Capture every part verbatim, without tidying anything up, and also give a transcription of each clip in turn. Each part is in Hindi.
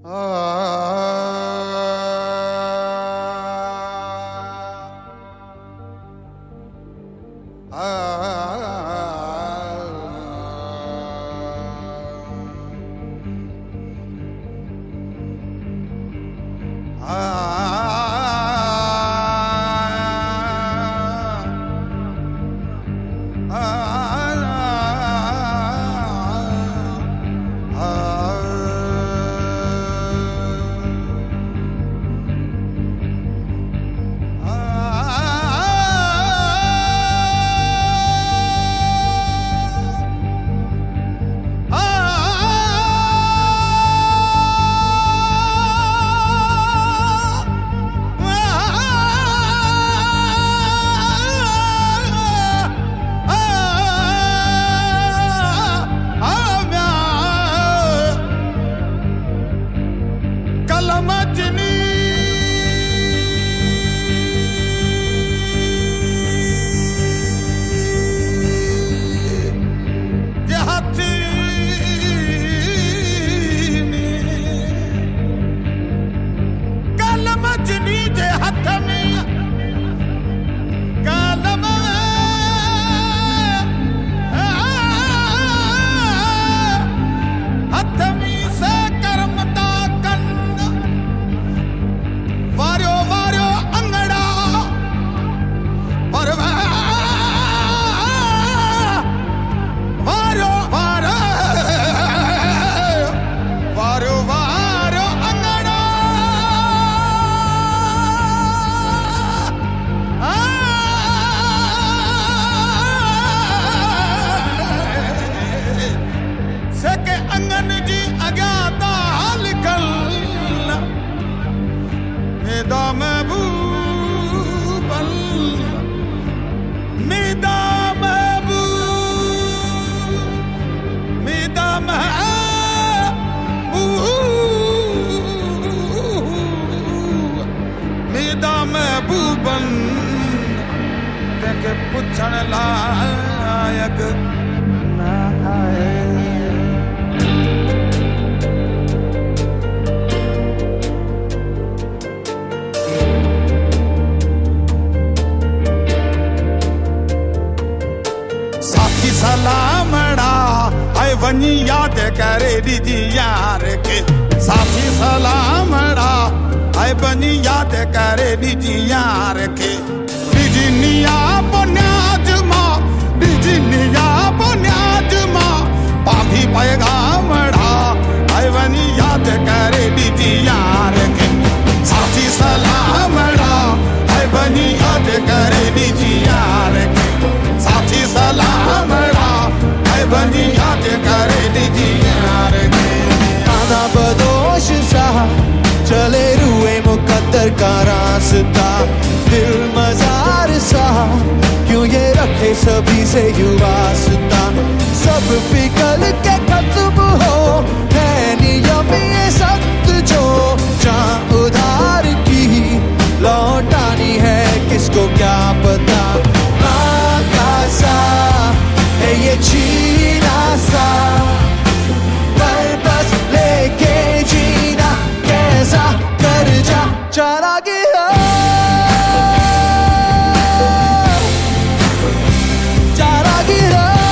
पुछण लायक ना आए। साथी सलामड़ा आए वनी याद करे दीदी यार के। साथी सलामड़ा आए वनी याद करे दीदी यार के। डिजिनिया बुनियाद माँ डिजिनिया बुनियाद माँ पाभी पैगामड़ा आए वनी याद करे दीदी यार के। साथी सलामड़ा आए वनी याद करे दीदी यार के। साथी सलामड़ा आए वनी याद करे दीदी यार के। आना बदोश सा चले रुए मुकद्दर का रास्ता। दिल मजार सा क्यों ये रखे सभी से यू वास्ता। सब पिघल के खत्म हो है नियम ये सख्त जो जहाँ उधार की लौटानी है किसको क्या पता। नाका सा है ये छीना सा पर बस लेके जीना कैसा कर जा चला गया। चला गया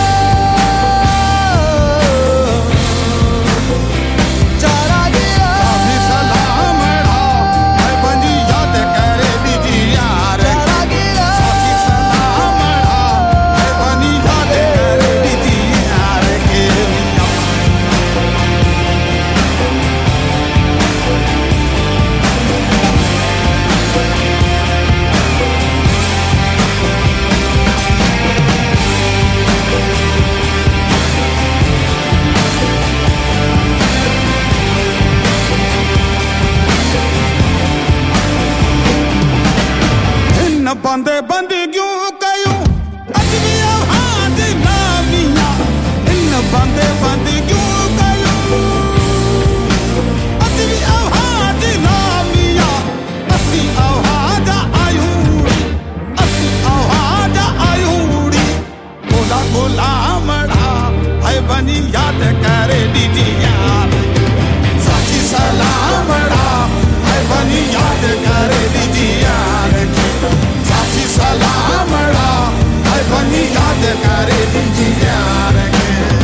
बनी याद करे दी यार के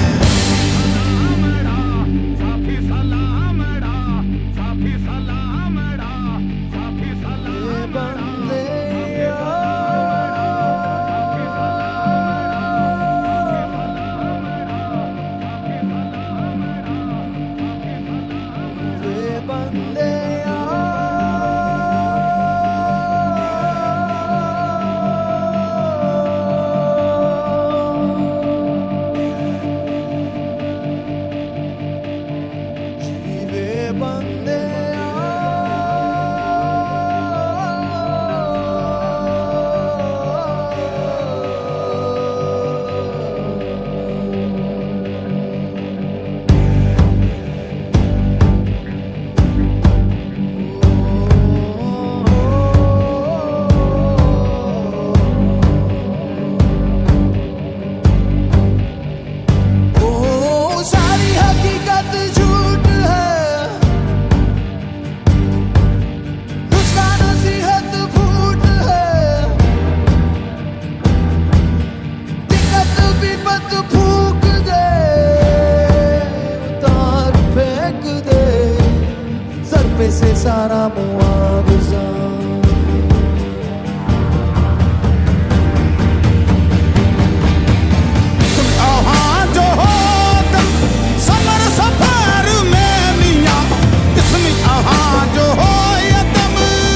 से सारा मुआवजा तुम कहाँ जो हो तुम समर सफर में मियाँ इसमें कहाँ जो हो ये तुम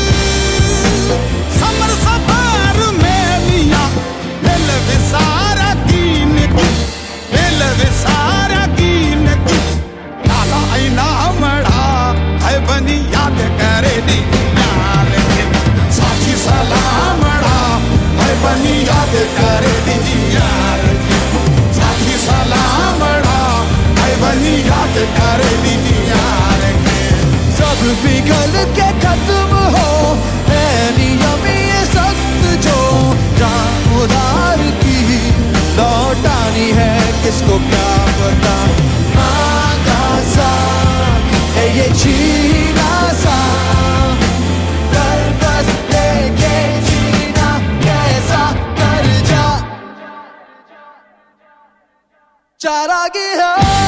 समर सफर में मियाँ दिल विसारा कीन की दिल विसारा कीन की काला आईना मड़ा है बनी याद करे दी यार के साथी सलामड़ा है बनी याद करे दी यार के साथी सलामड़ा है बनी याद करे दी यार के सब पिघल के खत्म हो है नियम ये सख्त जो जान उधार की लौटानी है किसको क्या पता मांगा सा है ये छीना सा कर बस लेके जीना कैसा कर जा चारा की है